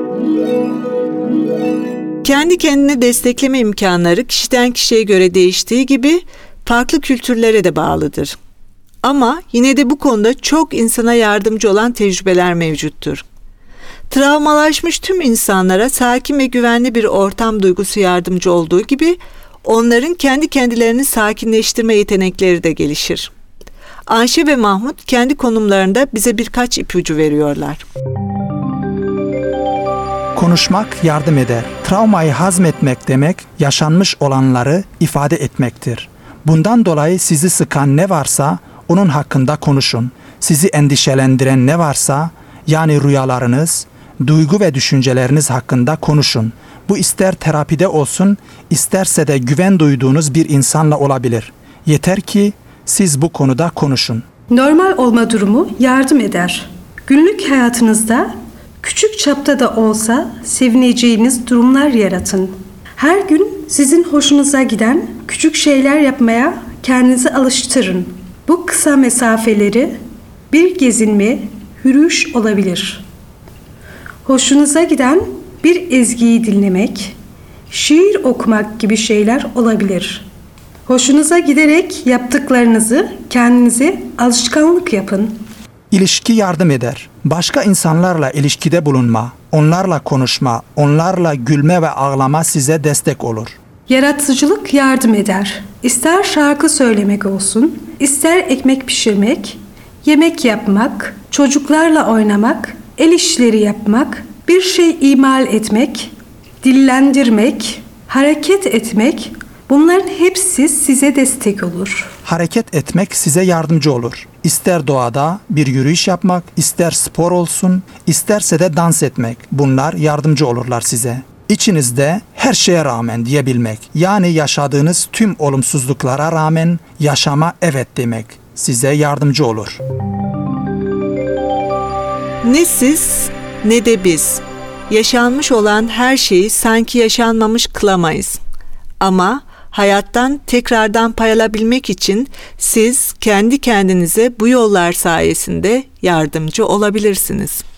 Kendi kendini destekleme imkanları kişiden kişiye göre değiştiği gibi farklı kültürlere de bağlıdır. Ama yine de bu konuda çok insana yardımcı olan tecrübeler mevcuttur. Travmalaşmış tüm insanlara sakin ve güvenli bir ortam duygusu yardımcı olduğu gibi onların kendi kendilerini sakinleştirme yetenekleri de gelişir. Ayşe ve Mahmut kendi konumlarında bize birkaç ipucu veriyorlar. Konuşmak yardım eder. Travmayı hazmetmek demek, yaşanmış olanları ifade etmektir. Bundan dolayı sizi sıkan ne varsa onun hakkında konuşun. Sizi endişelendiren ne varsa, yani rüyalarınız, duygu ve düşünceleriniz hakkında konuşun. Bu ister terapide olsun, isterse de güven duyduğunuz bir insanla olabilir. Yeter ki siz bu konuda konuşun. Normal olma durumu yardım eder. Günlük hayatınızda küçük çapta da olsa sevineceğiniz durumlar yaratın. Her gün sizin hoşunuza giden küçük şeyler yapmaya kendinizi alıştırın. Bu kısa mesafeleri bir gezinme, yürüyüş olabilir. Hoşunuza giden bir ezgiyi dinlemek, şiir okumak gibi şeyler olabilir. Hoşunuza giderek yaptıklarınızı kendinize alışkanlık yapın. İlişki yardım eder. Başka insanlarla ilişkide bulunma, onlarla konuşma, onlarla gülme ve ağlama size destek olur. Yaratıcılık yardım eder. İster şarkı söylemek olsun, ister ekmek pişirmek, yemek yapmak, çocuklarla oynamak, el işleri yapmak, bir şey imal etmek, dillendirmek, hareket etmek, bunların hepsi size destek olur. Hareket etmek size yardımcı olur. İster doğada bir yürüyüş yapmak, ister spor olsun, isterse de dans etmek. Bunlar yardımcı olurlar size. İçinizde her şeye rağmen diyebilmek, yani yaşadığınız tüm olumsuzluklara rağmen yaşama evet demek size yardımcı olur. Ne siz ne de biz yaşanmış olan her şeyi sanki yaşanmamış kılamayız. Ama hayattan tekrardan pay alabilmek için siz kendi kendinize bu yollar sayesinde yardımcı olabilirsiniz.